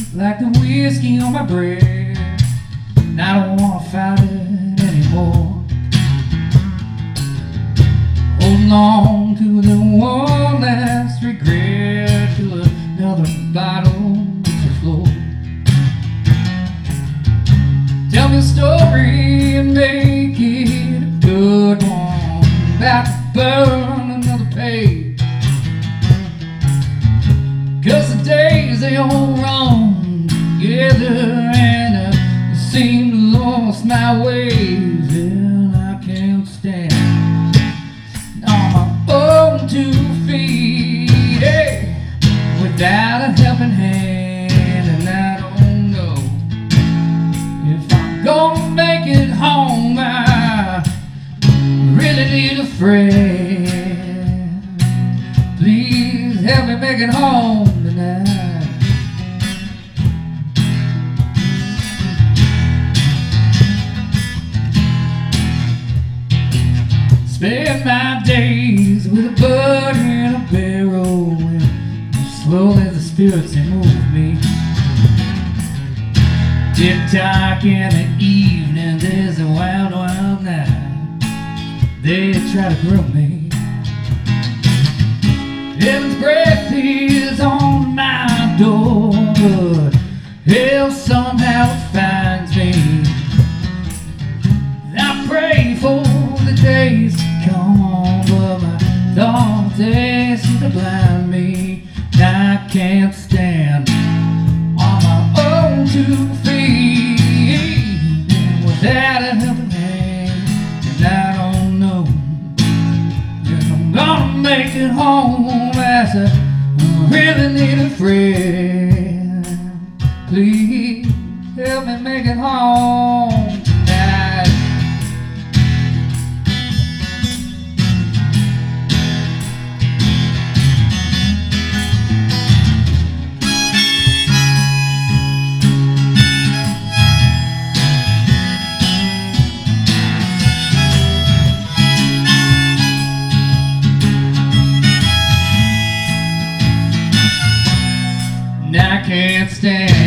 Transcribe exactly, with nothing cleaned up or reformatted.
like the whiskey on my breath, and I don't wanna fight it anymore. Holding on to the one last regret, till another bottle hits the floor. Tell me a story and make it a good one, about to burn another page. 'Cause the days they all run together, and I seem to lost my ways, and I can't stand on my own two feet, hey, without a helping hand. And I don't know if I'm gonna make it home. I really need a friend. Please help me make it home tonight. Spend my days with a bud in a barrel, and slowly the spirits they move me. Tick-tock in the evening, there's a wild, wild night. They try to groom me. Heaven's breath is on my door, but hell somehow it finds me. I pray for the days to come, but my thoughts, they seem to blind me. I can't stand on my own two feet, and without a helping hand. And I don't know if I'm gonna make it home, as I really need a friend. Please help me make it home tonight. And I can't stand